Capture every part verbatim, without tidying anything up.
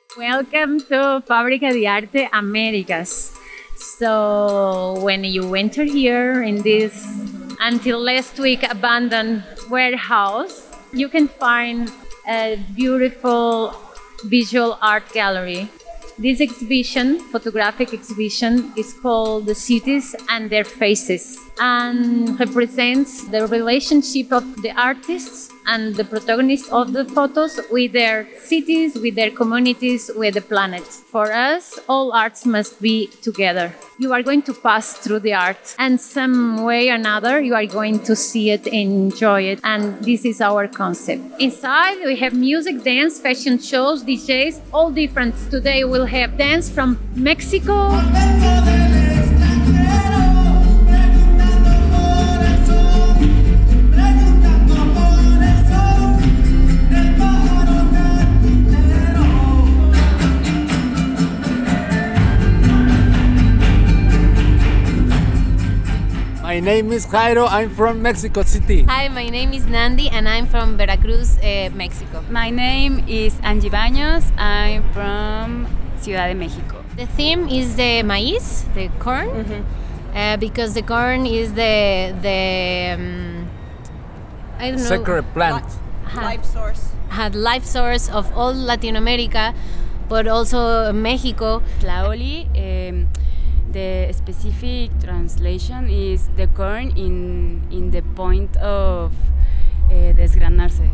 Welcome to Fábrica de Arte Americas. So, when you enter here in this until last week abandoned warehouse, you can find a beautiful visual art gallery. This exhibition, photographic exhibition, is called The Cities and Their Faces and represents the relationship of the artists and the protagonists of the photos with their cities, with their communities, with the planet. For us, all arts must be together. You are going to pass through the art, and some way or another, you are going to see it, enjoy it, and this is our concept. Inside, we have music, dance, fashion shows, D Js, all different. Today, we'll have dance from Mexico. My name is Jairo, I'm from Mexico City. Hi, my name is Nandi and I'm from Veracruz, uh, Mexico. My name is Angie Baños, I'm from Ciudad de Mexico. The theme is the maíz, the corn, mm-hmm. uh, because the corn is the, the um, I don't know. Sacred plant. Had, life source. Had life source of all Latin America, but also Mexico. Tlaoli, um, the specific translation is the corn in in the point of uh, desgranarse.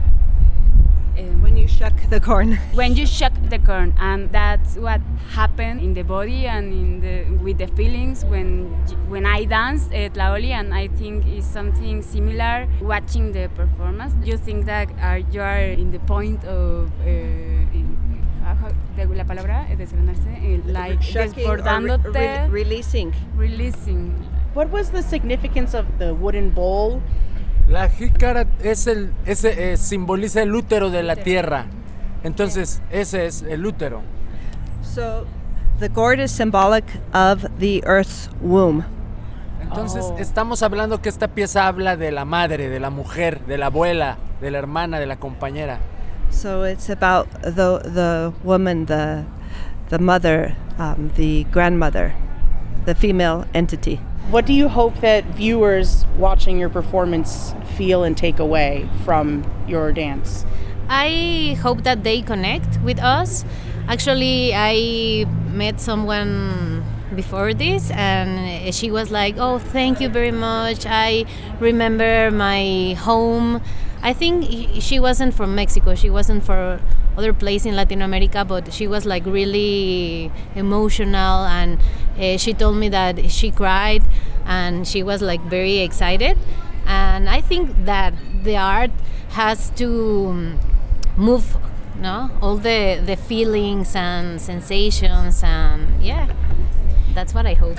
Um, when you shuck the corn. When you shuck the corn, and that's what happened in the body and in the with the feelings when when I dance uh, Tlaoli, and I think it's something similar watching the performance. You think that uh, you are in the point of uh, in, de la palabra desgranarse, like desbordándote, re- releasing. Releasing. What was the significance of the wooden bowl? La jícara es el, ese eh, simboliza el útero de la tierra. Entonces, ese es el útero. So, the gourd is symbolic of the earth's womb. Entonces, oh. estamos hablando que esta pieza habla de la madre, de la mujer, de la abuela, de la hermana, de la compañera. So it's about the the woman, the the mother, um, the grandmother, the female entity. What do you hope that viewers watching your performance feel and take away from your dance? I hope that they connect with us. Actually, I met someone before this and she was like, oh, thank you very much. I remember my home. I think she wasn't from Mexico. She wasn't from other place in Latin America, but she was like really emotional, and uh, she told me that she cried and she was like very excited. And I think that the art has to move, no, all the the feelings and sensations, and yeah, that's what I hope.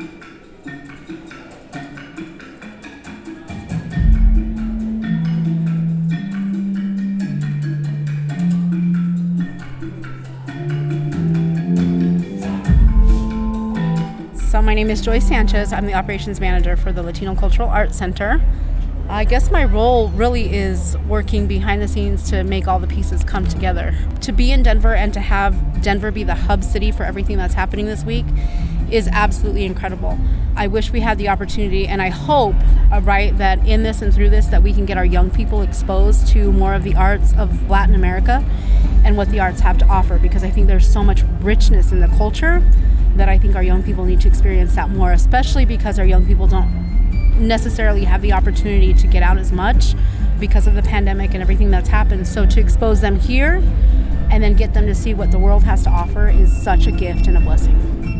So my name is Joyce Sanchez. I'm the operations manager for the Latino Cultural Arts Center. I guess my role really is working behind the scenes to make all the pieces come together. To be in Denver and to have Denver be the hub city for everything that's happening this week is absolutely incredible. I wish we had the opportunity, and I hope, uh, right, that in this and through this that we can get our young people exposed to more of the arts of Latin America and what the arts have to offer, because I think there's so much richness in the culture that I think our young people need to experience that more, especially because our young people don't necessarily have the opportunity to get out as much because of the pandemic and everything that's happened. So to expose them here and then get them to see what the world has to offer is such a gift and a blessing.